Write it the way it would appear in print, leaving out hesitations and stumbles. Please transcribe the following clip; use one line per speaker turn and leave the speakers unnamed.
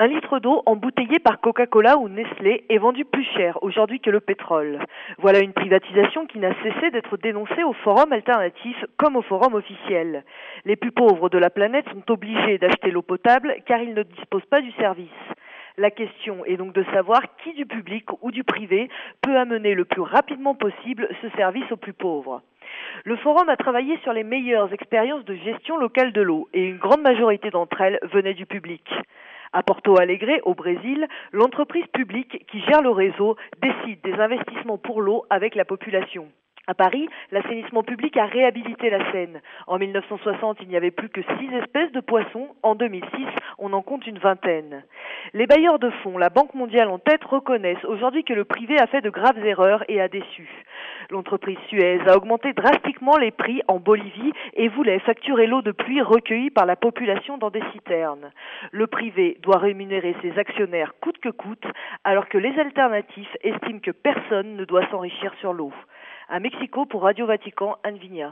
Un litre d'eau embouteillée par Coca-Cola ou Nestlé est vendu plus cher aujourd'hui que le pétrole. Voilà une privatisation qui n'a cessé d'être dénoncée au forum alternatif comme au forum officiel. Les plus pauvres de la planète sont obligés d'acheter l'eau potable car ils ne disposent pas du service. La question est donc de savoir qui du public ou du privé peut amener le plus rapidement possible ce service aux plus pauvres. Le forum a travaillé sur les meilleures expériences de gestion locale de l'eau et une grande majorité d'entre elles venaient du public. À Porto Alegre, au Brésil, l'entreprise publique qui gère le réseau décide des investissements pour l'eau avec la population. À Paris, l'assainissement public a réhabilité la Seine. En 1960, il n'y avait plus que 6 espèces de poissons. En 2006, on en compte une vingtaine. Les bailleurs de fonds, la Banque mondiale en tête, reconnaissent aujourd'hui que le privé a fait de graves erreurs et a déçu. L'entreprise Suez a augmenté drastiquement les prix en Bolivie et voulait facturer l'eau de pluie recueillie par la population dans des citernes. Le privé doit rémunérer ses actionnaires coûte que coûte, alors que les alternatifs estiment que personne ne doit s'enrichir sur l'eau. À Mexico, pour Radio Vatican, Anne Vigna.